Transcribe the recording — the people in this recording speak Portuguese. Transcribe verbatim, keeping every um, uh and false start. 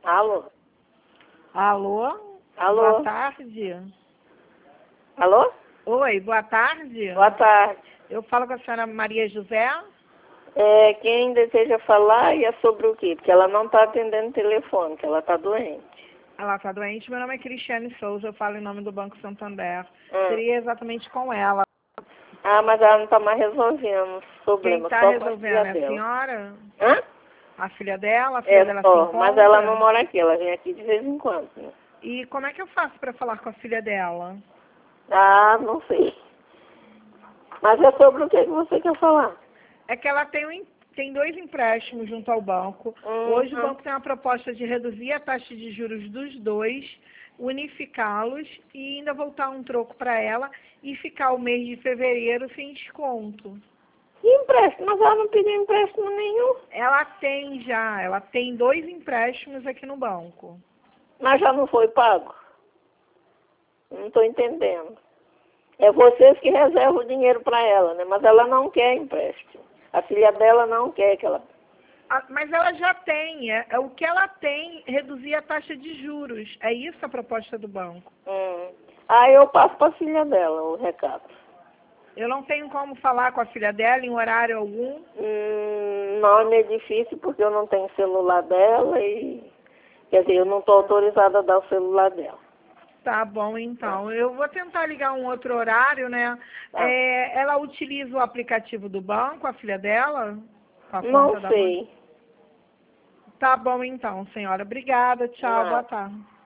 Alô? Alô? Alô? Boa tarde. Alô? Oi, boa tarde. Boa tarde. Eu falo com a senhora Maria José. É, quem deseja falar e é sobre o quê? Porque ela não está atendendo o telefone, que ela está doente. Ela está doente. Meu nome é Cristiane Souza, eu falo em nome do Banco Santander. Hum. Seria exatamente com ela. Ah, mas ela não está mais resolvendo os Quem problemas, está só com a resolvendo filha é a dela. senhora? Hã? A filha dela? A filha É dela se só, encontra? mas ela não mora aqui, ela vem aqui de vez em quando. Né? E como é que eu faço para falar com a filha dela? Ah, não sei. Mas é sobre o que que você quer falar? É que ela tem, um, em- tem dois empréstimos junto ao banco. Uhum. Hoje o banco tem uma proposta de reduzir a taxa de juros dos dois, unificá-los e ainda voltar um troco para ela e ficar o mês de fevereiro sem desconto. Que empréstimo? Mas ela não pediu empréstimo nenhum. Ela tem já, ela tem dois empréstimos aqui no banco. Mas já não foi pago? Não estou entendendo. É vocês que reservam o dinheiro para ela, né? Mas ela não quer empréstimo. A filha dela não quer que ela... Ah, mas ela já tem, é, é o que ela tem, reduzir a taxa de juros. É isso a proposta do banco. Hum. Aí eu passo para a filha dela o recado. Eu não tenho como falar com a filha dela em horário algum. Hum, não, é difícil porque eu não tenho celular dela e... Quer dizer, eu não estou autorizada a dar o celular dela. Tá bom, então. Eu vou tentar ligar um outro horário, né? Tá. É, ela utiliza o aplicativo do banco, a filha dela? Com a Não conta da mãe? sei. Tá bom, então, senhora. Obrigada. Tchau. Boa Nada. tarde.